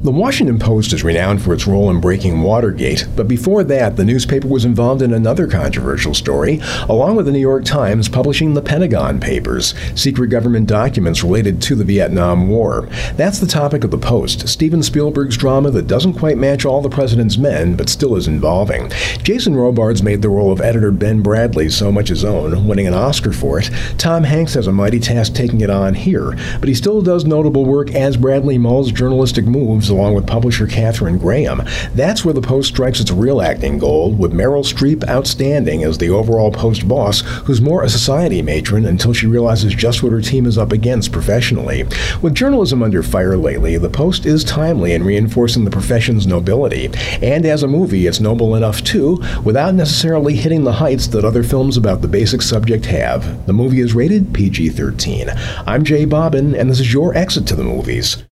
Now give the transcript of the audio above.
The Washington Post is renowned for its role in breaking Watergate, but before that, the newspaper was involved in another controversial story, along with the New York Times publishing the Pentagon Papers, secret government documents related to the Vietnam War. That's the topic of the Post, Steven Spielberg's drama that doesn't quite match All the President's Men, but still is involving. Jason Robards made the role of editor Ben Bradlee so much his own, winning an Oscar for it. Tom Hanks has a mighty task taking it on here, but he still does notable work as Bradley mulls journalistic moves along with publisher Katharine Graham. That's where the Post strikes its real acting gold, with Meryl Streep outstanding as the overall Post boss, who's more a society matron until she realizes just what her team is up against professionally. With journalism under fire lately, the Post is timely in reinforcing the profession's nobility. And as a movie, it's noble enough too, without necessarily hitting the heights that other films about the basic subject have. The movie is rated PG-13. I'm Jay Bobbin, and this is your Exit to the Movies.